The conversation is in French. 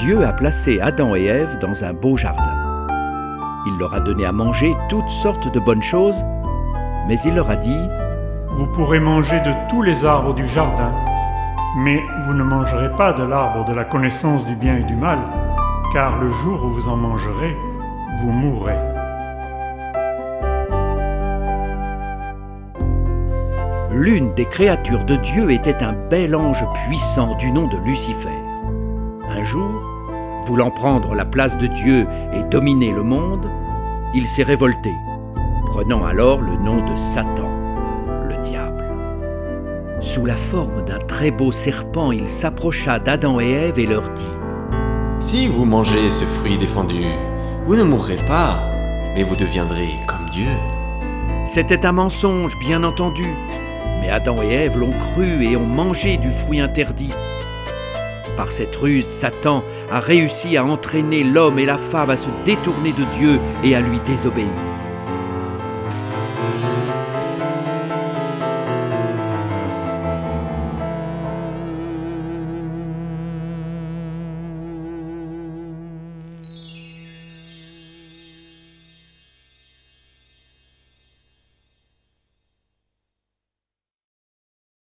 Dieu a placé Adam et Ève dans un beau jardin. Il leur a donné à manger toutes sortes de bonnes choses, mais il leur a dit : « Vous pourrez manger de tous les arbres du jardin, mais vous ne mangerez pas de l'arbre de la connaissance du bien et du mal, car le jour où vous en mangerez, vous mourrez. » L'une des créatures de Dieu était un bel ange puissant du nom de Lucifer. Un jour, voulant prendre la place de Dieu et dominer le monde, il s'est révolté, prenant alors le nom de Satan, le diable. Sous la forme d'un très beau serpent, il s'approcha d'Adam et Ève et leur dit : « Si vous mangez ce fruit défendu, vous ne mourrez pas, mais vous deviendrez comme Dieu. » C'était un mensonge, bien entendu, mais Adam et Ève l'ont cru et ont mangé du fruit interdit. Par cette ruse, Satan a réussi à entraîner l'homme et la femme à se détourner de Dieu et à lui désobéir.